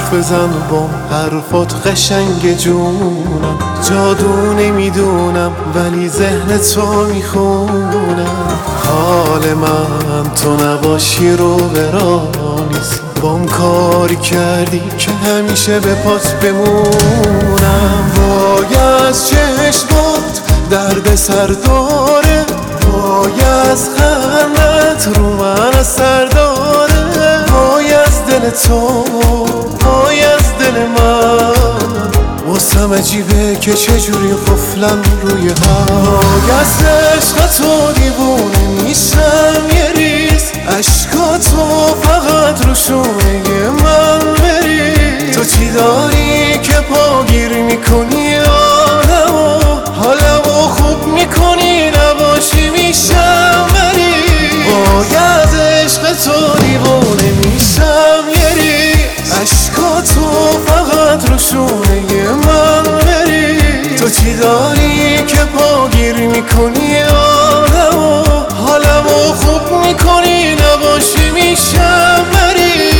حرف بزن بام، حرفات قشنگ جونم، جادو نمیدونم ولی ذهن تو میخونم. حال من تو نباشی رو برانیست، بام کاری کردی که همیشه به پات بمونم. وای از چشمات درد سر داره، وای از خندت رو من اثر داره، وای از دل تو، وای از دل من. واسم عجیبه که چجوری قفلن روی هم. وای از عشق تو دیوونه میشم یه ریز، عشقاتو فقط رو شونه من بریز. تو چی داری که پاگیر میکنی آدمو، حالمو خوب میکنی نباشی میشم مریض. وای از عشق تو دیوونه میشم یه ریز، عشقاتو فقط رو شونه من بریز. تو چی داری که پاگیر میکنی آدمو، حالمو خوب میکنی نباشی میشم مریض.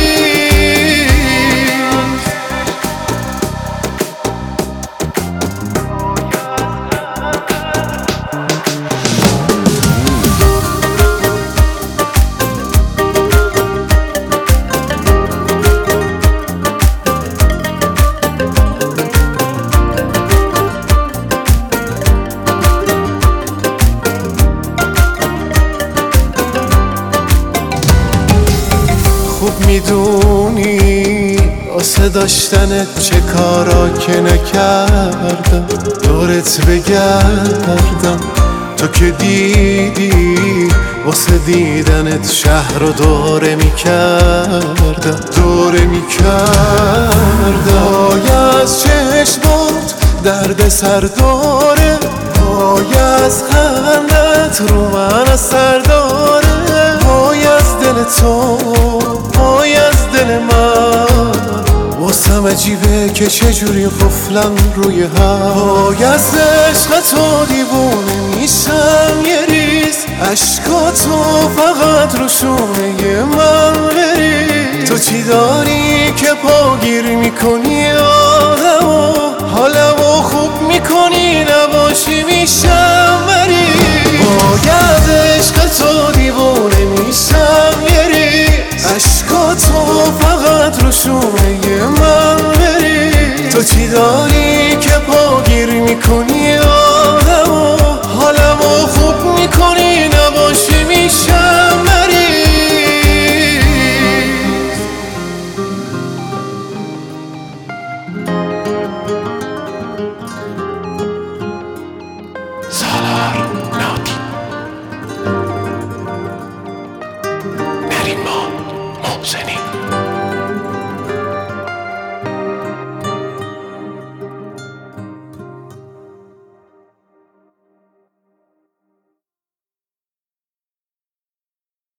خوب میدونی واسه داشتنت چه کارا که نکردم، دورت بگردم. تو که دیدی واسه دیدنت شهر رو دوره میکردم، دوره میکردم. وای از چشمات درد سر داره، وای از خندت رو من اثر داره، وای از دل تو، وای از دل من. واسم عجیبه که چجوری قفلن روی هم. وای از عشق تو دیوونه میشم یه ریز، عشقاتو فقط رو شونه من بریز. تو چی داری که پاگیر میکنی آدمو، حالمو خوب میکنی نباشی میشم